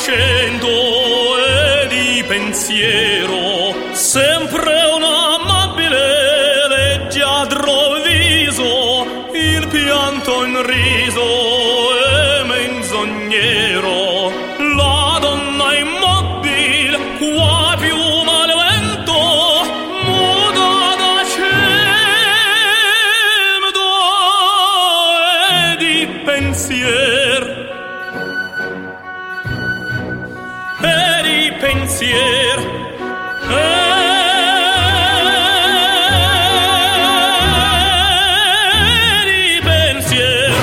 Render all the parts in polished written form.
accento e di pensiero, sempre un amabile leggiadro viso, il pianto in riso e menzognero, la donna immobile, qua piuma al vento, muta d'accento e di pensiero. Pensier di pensier.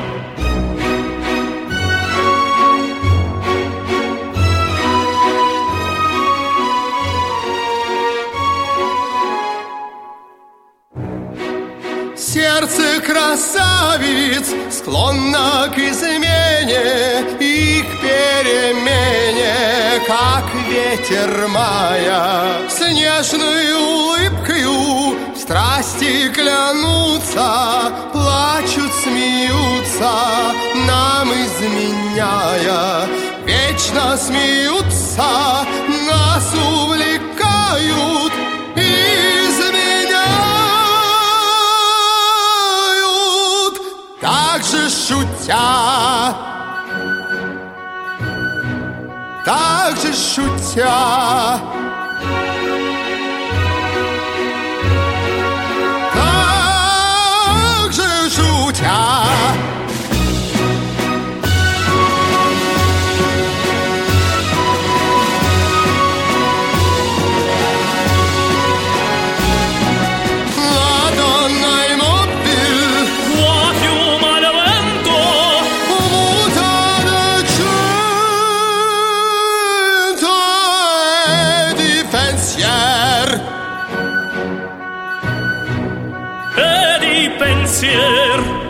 Сердце красавиц склонно к измене и к перемене, как ветер мая. С нежной улыбкою в страсти клянутся, плачут, смеются, нам изменяя. Вечно смеются, нас увлекают, изменяют, так же шутя. Так же шутя, так же шутя. Pensier